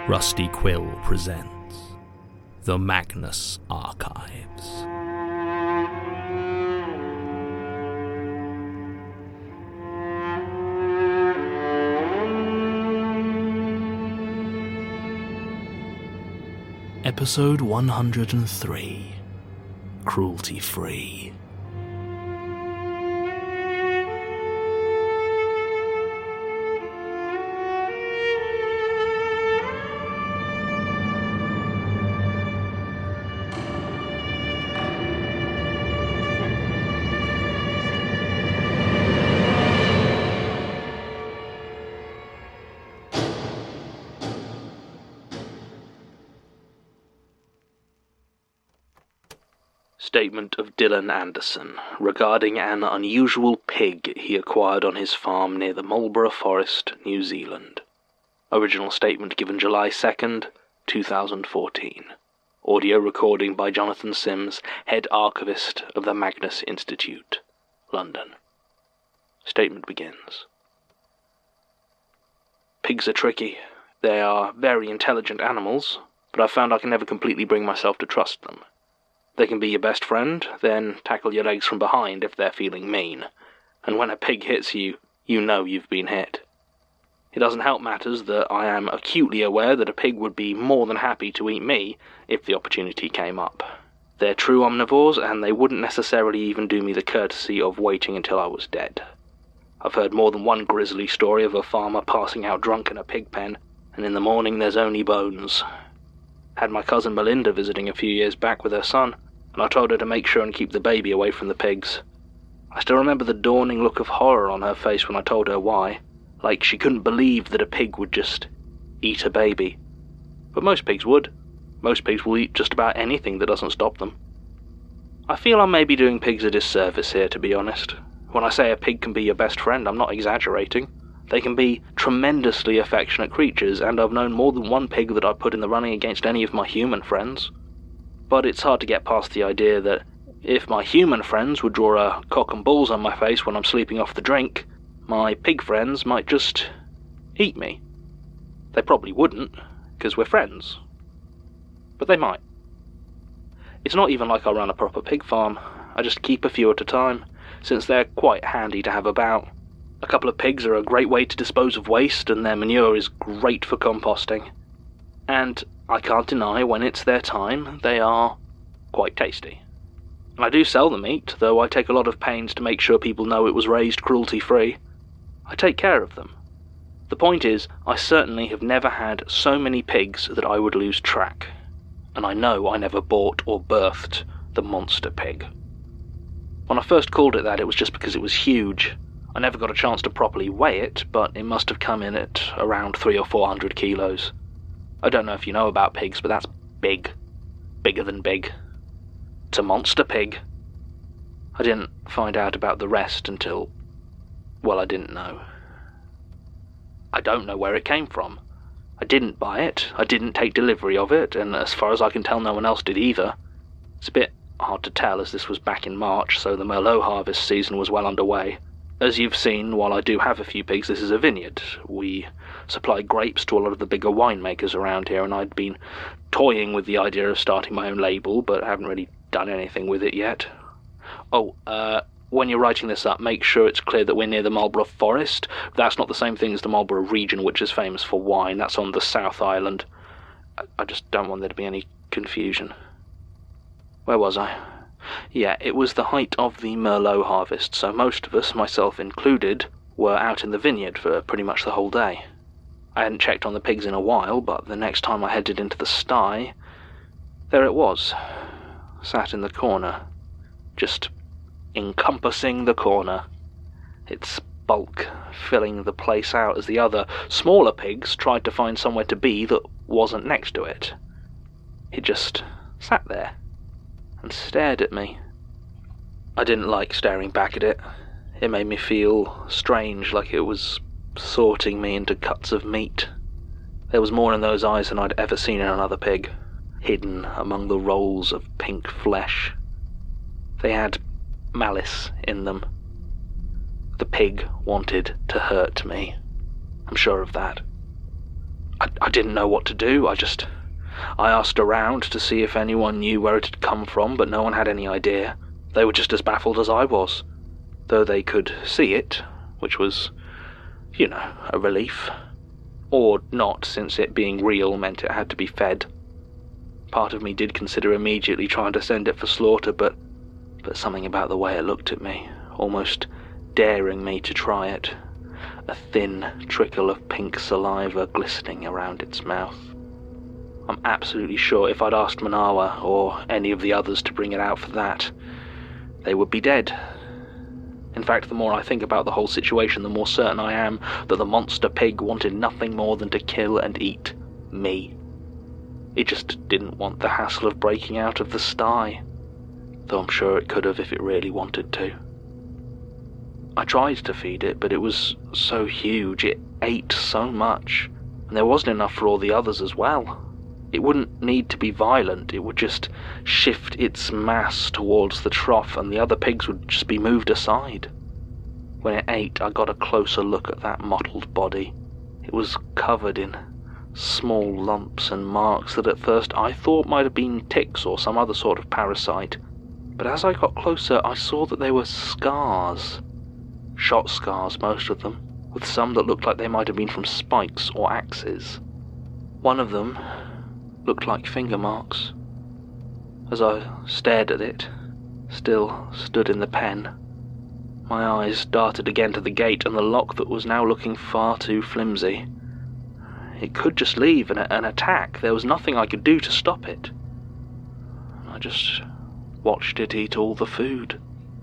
Rusty Quill presents The Magnus Archives. Episode 103, Cruelty Free. Statement of Dylan Anderson regarding an unusual pig he acquired on his farm near the Marlborough Forest, New Zealand. Original statement given July 2nd, 2014. Audio recording by Jonathan Sims, Head Archivist of the Magnus Institute, London. Statement begins. Pigs are tricky. They are very intelligent animals, but I've found I can never completely bring myself to trust them. They can be your best friend, then tackle your legs from behind if they're feeling mean. And when a pig hits you, you know you've been hit. It doesn't help matters that I am acutely aware that a pig would be more than happy to eat me if the opportunity came up. They're true omnivores, and they wouldn't necessarily even do me the courtesy of waiting until I was dead. I've heard more than one grisly story of a farmer passing out drunk in a pig pen, and in the morning there's only bones. Had my cousin Melinda visiting a few years back with her son, and I told her to make sure and keep the baby away from the pigs. I still remember the dawning look of horror on her face when I told her why, like she couldn't believe that a pig would just eat a baby. But most pigs would. Most pigs will eat just about anything that doesn't stop them. I feel I may be doing pigs a disservice here, to be honest. When I say a pig can be your best friend, I'm not exaggerating. They can be tremendously affectionate creatures, and I've known more than one pig that I've put in the running against any of my human friends. But it's hard to get past the idea that if my human friends would draw a cock and balls on my face when I'm sleeping off the drink, my pig friends might just eat me. They probably wouldn't, because we're friends. But they might. It's not even like I run a proper pig farm. I just keep a few at a time, since they're quite handy to have about. A couple of pigs are a great way to dispose of waste, and their manure is great for composting. And I can't deny when it's their time, they are quite tasty. And I do sell the meat, though I take a lot of pains to make sure people know it was raised cruelty-free. I take care of them. The point is, I certainly have never had so many pigs that I would lose track. And I know I never bought or birthed the monster pig. When I first called it that, it was just because it was huge. I never got a chance to properly weigh it, but it must have come in at around 300 or 400 kilos. I don't know if you know about pigs, but that's big. Bigger than big. It's a monster pig. I didn't find out about the rest until... well, I didn't know. I don't know where it came from. I didn't buy it, I didn't take delivery of it, and as far as I can tell, no one else did either. It's a bit hard to tell as this was back in March, so the Merlot harvest season was well underway. As you've seen, while I do have a few pigs, this is a vineyard. We supply grapes to a lot of the bigger winemakers around here, and I'd been toying with the idea of starting my own label, but haven't really done anything with it yet. When you're writing this up, make sure it's clear that we're near the Marlborough Forest. That's not the same thing as the Marlborough region, which is famous for wine. That's on the South Island. I just don't want there to be any confusion. Where was I? Yeah, it was the height of the Merlot harvest, so most of us, myself included, were out in the vineyard for pretty much the whole day. I hadn't checked on the pigs in a while, but the next time I headed into the sty, there it was, sat in the corner, just encompassing the corner, its bulk filling the place out as the other, smaller pigs tried to find somewhere to be that wasn't next to it. It just sat there and stared at me. I didn't like staring back at it. It made me feel strange, like it was sorting me into cuts of meat. There was more in those eyes than I'd ever seen in another pig, hidden among the rolls of pink flesh. They had malice in them. The pig wanted to hurt me. I'm sure of that. I I didn't know what to do. I asked around to see if anyone knew where it had come from, but no one had any idea. They were just as baffled as I was, though they could see it, which was, a relief. Or not, since it being real meant it had to be fed. Part of me did consider immediately trying to send it for slaughter, but something about the way it looked at me, almost daring me to try it, a thin trickle of pink saliva glistening around its mouth. I'm absolutely sure if I'd asked Manawa or any of the others to bring it out for that, they would be dead. In fact, the more I think about the whole situation, the more certain I am that the monster pig wanted nothing more than to kill and eat me. It just didn't want the hassle of breaking out of the sty, though I'm sure it could have if it really wanted to. I tried to feed it, but it was so huge, it ate so much, and there wasn't enough for all the others as well. It wouldn't need to be violent, it would just shift its mass towards the trough and the other pigs would just be moved aside. When it ate, I got a closer look at that mottled body. It was covered in small lumps and marks that at first I thought might have been ticks or some other sort of parasite, but as I got closer I saw that they were scars. Shot scars, most of them, with some that looked like they might have been from spikes or axes. One of them looked like finger marks. As I stared at it, still stood in the pen, my eyes darted again to the gate and the lock that was now looking far too flimsy. It could just leave and attack. There was nothing I could do to stop it. I just watched it eat all the food.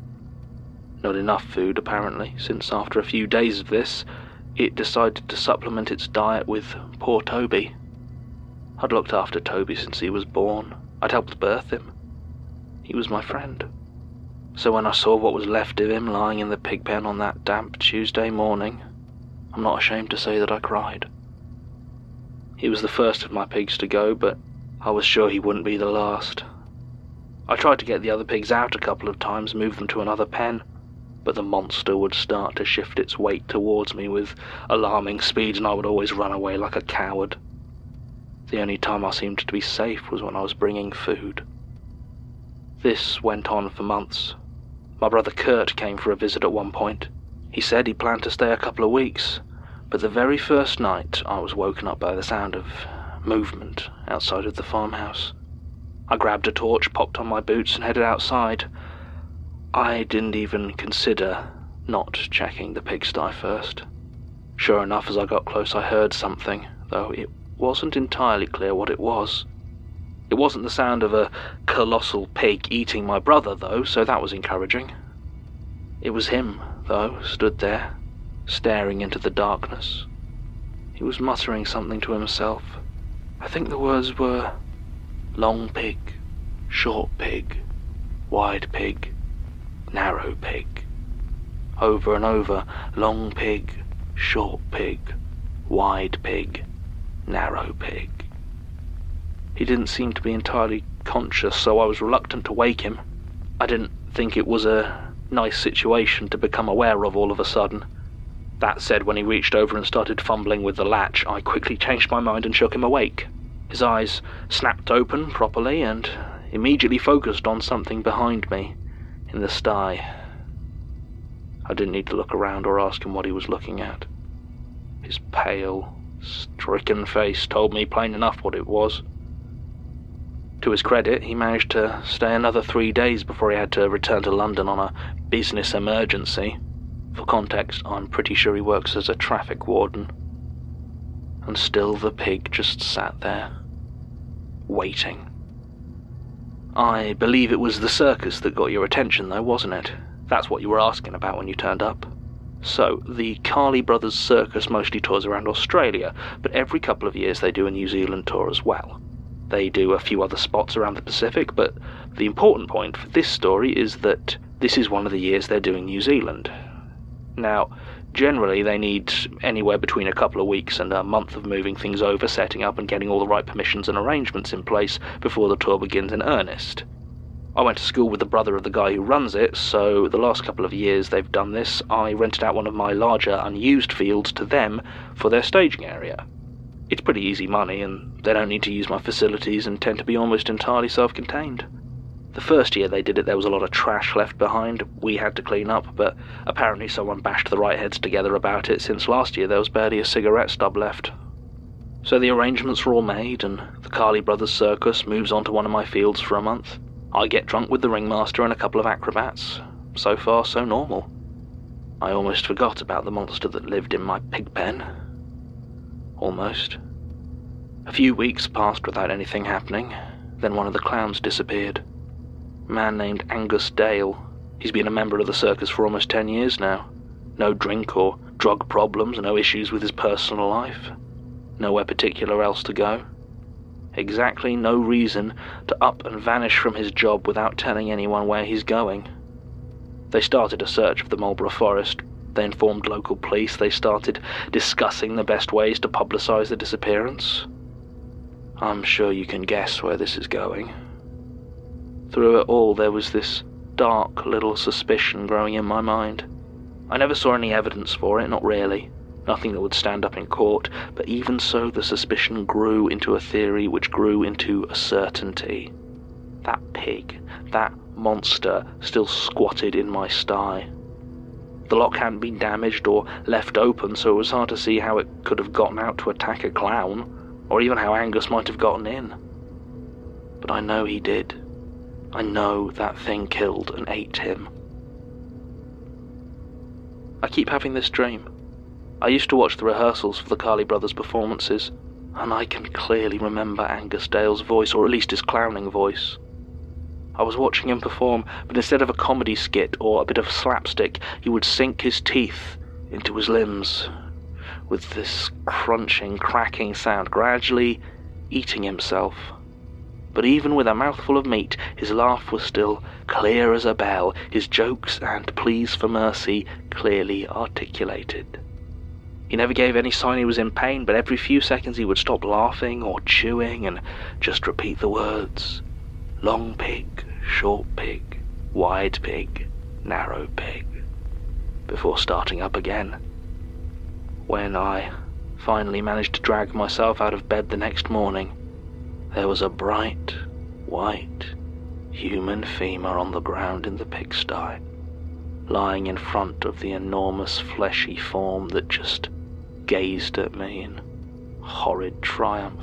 Not enough food, apparently, since after a few days of this, it decided to supplement its diet with poor Toby. I'd looked after Toby since he was born. I'd helped birth him. He was my friend. So when I saw what was left of him lying in the pig pen on that damp Tuesday morning, I'm not ashamed to say that I cried. He was the first of my pigs to go, but I was sure he wouldn't be the last. I tried to get the other pigs out a couple of times, move them to another pen, but the monster would start to shift its weight towards me with alarming speed, and I would always run away like a coward. The only time I seemed to be safe was when I was bringing food. This went on for months. My brother Kurt came for a visit at one point. He said he planned to stay a couple of weeks, but the very first night I was woken up by the sound of movement outside of the farmhouse. I grabbed a torch, popped on my boots, and headed outside. I didn't even consider not checking the pigsty first. Sure enough, as I got close I heard something, though it wasn't entirely clear what it was. It wasn't the sound of a colossal pig eating my brother, though, so that was encouraging. It was him, though, stood there, staring into the darkness. He was muttering something to himself. I think the words were long pig, short pig, wide pig, narrow pig. Over and over, long pig, short pig, wide pig, narrow pig. He didn't seem to be entirely conscious, so I was reluctant to wake him. I didn't think it was a nice situation to become aware of all of a sudden. That said, when he reached over and started fumbling with the latch, I quickly changed my mind and shook him awake. His eyes snapped open properly and immediately focused on something behind me, in the sty. I didn't need to look around or ask him what he was looking at. His pale, stricken face told me plain enough what it was. To his credit, he managed to stay another 3 days before he had to return to London on a business emergency. For context, I'm pretty sure he works as a traffic warden. And still the pig just sat there, waiting. I believe it was the circus that got your attention, though, wasn't it? That's what you were asking about when you turned up. So, the Carley Brothers Circus mostly tours around Australia, but every couple of years they do a New Zealand tour as well. They do a few other spots around the Pacific, but the important point for this story is that this is one of the years they're doing New Zealand. Now, generally they need anywhere between a couple of weeks and a month of moving things over, setting up and getting all the right permissions and arrangements in place before the tour begins in earnest. I went to school with the brother of the guy who runs it, so the last couple of years they've done this, I rented out one of my larger unused fields to them for their staging area. It's pretty easy money, and they don't need to use my facilities and tend to be almost entirely self-contained. The first year they did it, there was a lot of trash left behind we had to clean up, but apparently someone bashed the right heads together about it, since last year there was barely a cigarette stub left. So the arrangements were all made, and the Carley Brothers Circus moves on to one of my fields for a month. I get drunk with the ringmaster and a couple of acrobats. So far, so normal. I almost forgot about the monster that lived in my pig pen. Almost. A few weeks passed without anything happening, then one of the clowns disappeared. A man named Angus Dale. He's been a member of the circus for almost 10 years now. No drink or drug problems, no issues with his personal life. Nowhere particular else to go. Exactly no reason to up and vanish from his job without telling anyone where he's going. They started a search of the Marlborough Forest. They informed local police. They started discussing the best ways to publicize the disappearance. I'm sure you can guess where this is going. Through it all, there was this dark little suspicion growing in my mind. I never saw any evidence for it, not really. Nothing that would stand up in court, but even so the suspicion grew into a theory which grew into a certainty. That pig, that monster, still squatted in my sty. The lock hadn't been damaged or left open, so it was hard to see how it could have gotten out to attack a clown, or even how Angus might have gotten in. But I know he did. I know that thing killed and ate him. I keep having this dream. I used to watch the rehearsals for the Carley Brothers performances, and I can clearly remember Angus Dale's voice, or at least his clowning voice. I was watching him perform, but instead of a comedy skit or a bit of slapstick, he would sink his teeth into his limbs, with this crunching, cracking sound, gradually eating himself. But even with a mouthful of meat, his laugh was still clear as a bell, his jokes and pleas for mercy clearly articulated. He never gave any sign he was in pain, but every few seconds he would stop laughing or chewing and just repeat the words: long pig, short pig, wide pig, narrow pig, before starting up again. When I finally managed to drag myself out of bed the next morning, there was a bright, white, human femur on the ground in the pigsty, lying in front of the enormous fleshy form that just gazed at me in horrid triumph.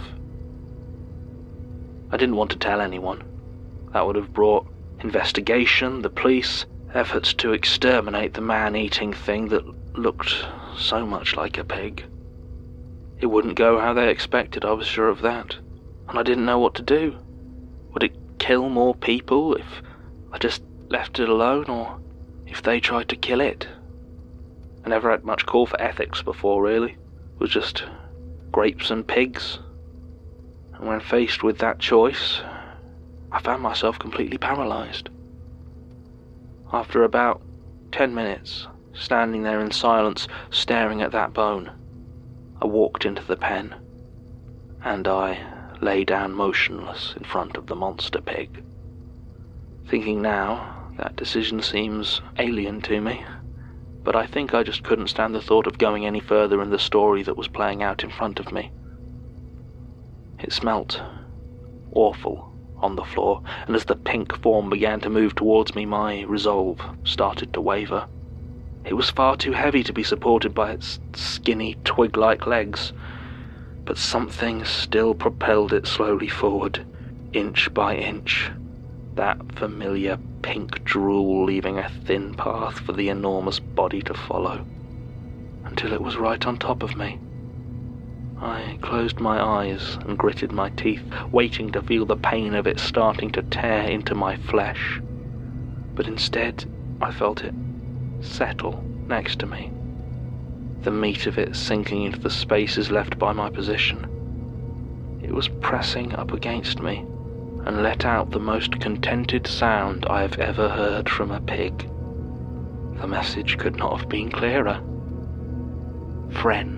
I didn't want to tell anyone. That would have brought investigation, the police, efforts to exterminate the man-eating thing that looked so much like a pig. It wouldn't go how they expected, I was sure of that, and I didn't know what to do. Would it kill more people if I just left it alone, or if they tried to kill it? I never had much call for ethics before, really. It was just grapes and pigs. And when faced with that choice, I found myself completely paralyzed. After about 10 minutes, standing there in silence, staring at that bone, I walked into the pen, and I lay down motionless in front of the monster pig. Thinking now, that decision seems alien to me, but I think I just couldn't stand the thought of going any further in the story that was playing out in front of me. It smelt awful on the floor, and as the pink form began to move towards me, my resolve started to waver. It was far too heavy to be supported by its skinny, twig-like legs, but something still propelled it slowly forward, inch by inch, that familiar pink drool leaving a thin path for the enormous body to follow, until it was right on top of me. I closed my eyes and gritted my teeth, waiting to feel the pain of it starting to tear into my flesh. But instead, I felt it settle next to me, the meat of it sinking into the spaces left by my position. It was pressing up against me and let out the most contented sound I have ever heard from a pig. The message could not have been clearer. Friend.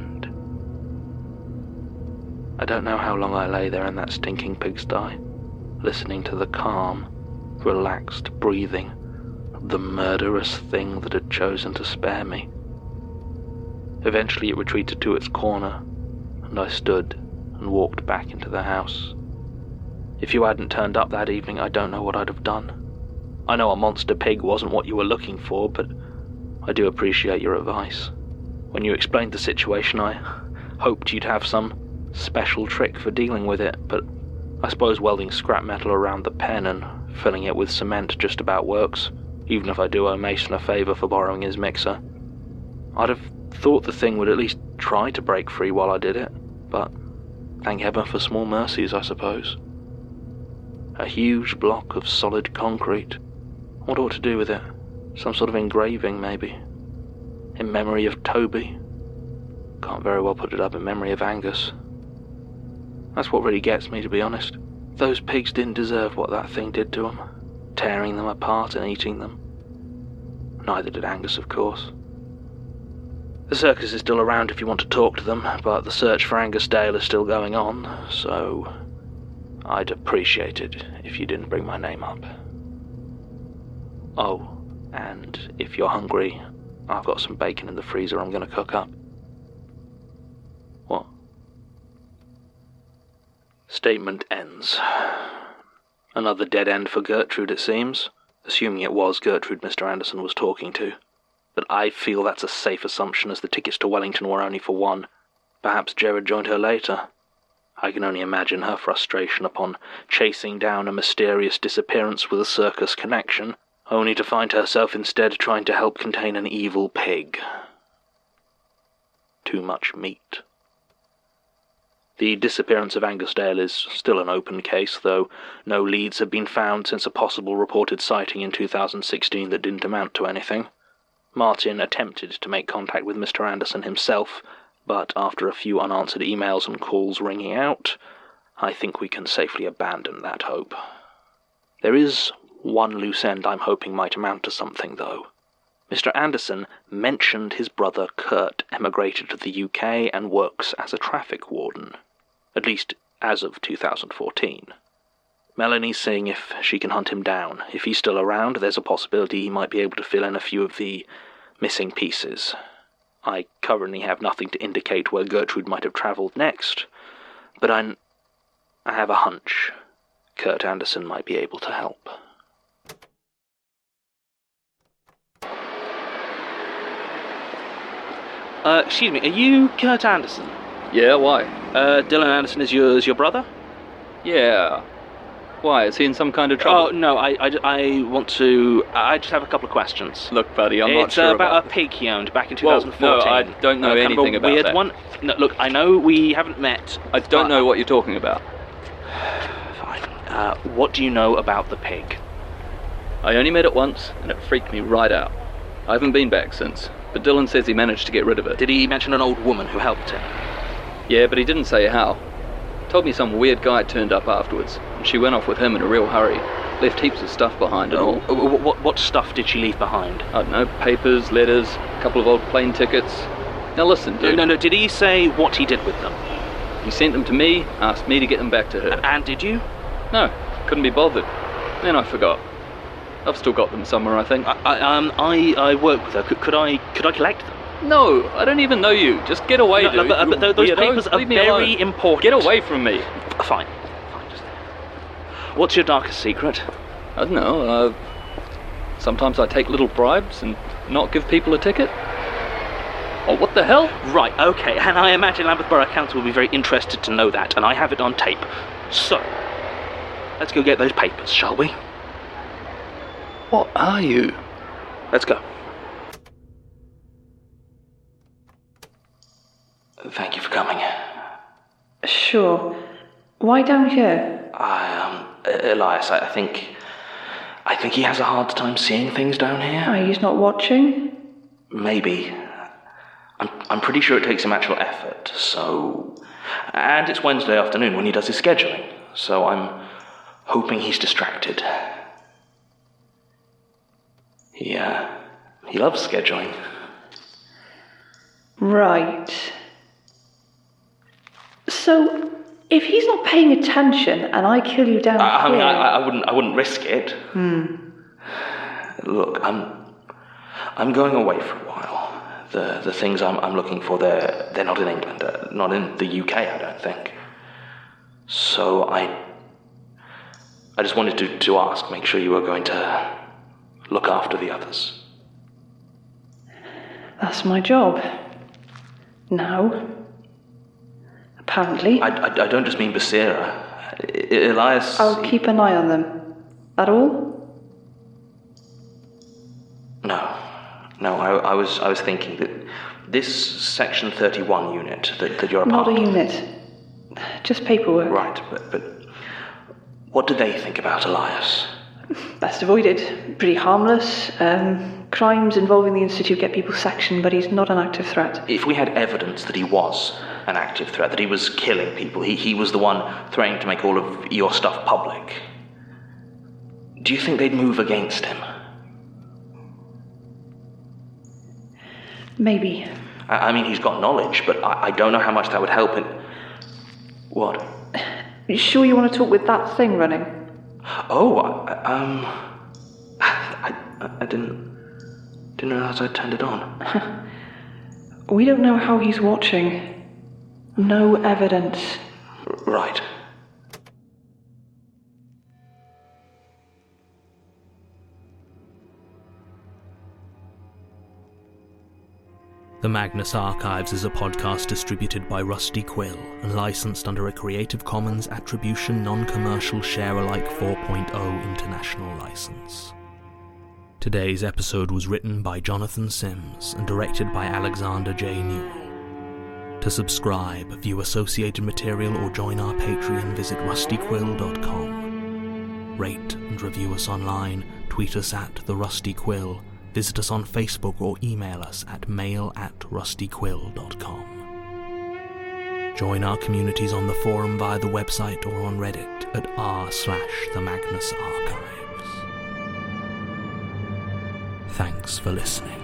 I don't know how long I lay there in that stinking pigsty, listening to the calm, relaxed breathing of the murderous thing that had chosen to spare me. Eventually it retreated to its corner, and I stood and walked back into the house. If you hadn't turned up that evening, I don't know what I'd have done. I know a monster pig wasn't what you were looking for, but I do appreciate your advice. When you explained the situation, I hoped you'd have some special trick for dealing with it, but I suppose welding scrap metal around the pen and filling it with cement just about works, even if I do owe Mason a favour for borrowing his mixer. I'd have thought the thing would at least try to break free while I did it, but thank heaven for small mercies, I suppose. A huge block of solid concrete. What ought to do with it? Some sort of engraving, maybe? In memory of Toby? Can't very well put it up in memory of Angus. That's what really gets me, to be honest. Those pigs didn't deserve what that thing did to them, tearing them apart and eating them. Neither did Angus, of course. The circus is still around if you want to talk to them, but the search for Angus Dale is still going on, so I'd appreciate it if you didn't bring my name up. Oh, and if you're hungry, I've got some bacon in the freezer I'm going to cook up. What? Statement ends. Another dead end for Gertrude, it seems, assuming it was Gertrude Mr. Anderson was talking to. But I feel that's a safe assumption, as the tickets to Wellington were only for one. Perhaps Jared joined her later. I can only imagine her frustration upon chasing down a mysterious disappearance with a circus connection, only to find herself instead trying to help contain an evil pig. Too much meat. The disappearance of Angus Dale is still an open case, though no leads have been found since a possible reported sighting in 2016 that didn't amount to anything. Martin attempted to make contact with Mr. Anderson himself, but after a few unanswered emails and calls ringing out, I think we can safely abandon that hope. There is one loose end I'm hoping might amount to something, though. Mr. Anderson mentioned his brother Kurt emigrated to the UK and works as a traffic warden, at least as of 2014. Melanie's seeing if she can hunt him down. If he's still around, there's a possibility he might be able to fill in a few of the missing pieces. I currently have nothing to indicate where Gertrude might have travelled next, but I have a hunch Kurt Anderson might be able to help. Excuse me, are you Kurt Anderson? Yeah, why? Dylan Anderson is your brother? Yeah. Why, is he in some kind of trouble? Oh, no, I want to... I just have a couple of questions. Look, buddy, I'm not sure It's about a pig he owned back in 2014. Whoa, no, I don't know anything about that. One. No, look, I know we haven't met... I don't know what you're talking about. Fine. What do you know about the pig? I only met it once, and it freaked me right out. I haven't been back since, but Dylan says he managed to get rid of it. Did he mention an old woman who helped him? Yeah, but he didn't say how. Told me some weird guy turned up afterwards, and she went off with him in a real hurry. Left heaps of stuff behind and all. What stuff did she leave behind? I don't know, papers, letters, a couple of old plane tickets. Now listen, dude. No, did he say what he did with them? He sent them to me, asked me to get them back to her. And did you? No, couldn't be bothered. Then I forgot. I've still got them somewhere, I think. I work with her. Could I collect them? No, I don't even know you. Just get away, dude. But those papers are very important. Get away from me. Fine. What's your darkest secret? I don't know. Sometimes I take little bribes and not give people a ticket. Oh, what the hell? Right, okay, and I imagine Lambeth Borough Council will be very interested to know that, and I have it on tape. So, let's go get those papers, shall we? What are you? Let's go. Thank you for coming. Sure. Why down here? Elias, I think he has a hard time seeing things down here. Oh, he's not watching? Maybe. I'm pretty sure it takes him actual effort, so... And it's Wednesday afternoon when he does his scheduling, so I'm hoping he's distracted. He loves scheduling. Right. So, if he's not paying attention and I kill you down here... I wouldn't risk it. Look, I'm going away for a while. The things I'm looking for, they're not in England, not in the UK, I don't think. So I just wanted to ask, make sure you were going to look after the others. That's my job. Now. Apparently. I don't just mean Basira. Elias... I'll keep an eye on them. That all? No, I was thinking that this Section 31 unit that you're a part of... Not a unit. Just paperwork. Right, but what do they think about Elias? Best avoided. Pretty harmless. Crimes involving the Institute get people sectioned, but he's not an active threat. If we had evidence that he was an active threat, that he was killing people, he was the one threatening to make all of your stuff public, do you think they'd move against him? Maybe. I mean, he's got knowledge, but I don't know how much that would help him. What? You sure you want to talk with that thing running? Oh, I didn't realize I turned it on. We don't know how he's watching. No evidence. Right. The Magnus Archives is a podcast distributed by Rusty Quill and licensed under a Creative Commons Attribution Non-Commercial Share-alike 4.0 international license. Today's episode was written by Jonathan Sims and directed by Alexander J. Newell. To subscribe, view associated material or join our Patreon, visit rustyquill.com. Rate and review us online, tweet us at The Rusty Quill, visit us on Facebook or email us at mail@rustyquill.com. Join our communities on the forum via the website or on Reddit at r/The Magnus Archives. Thanks for listening.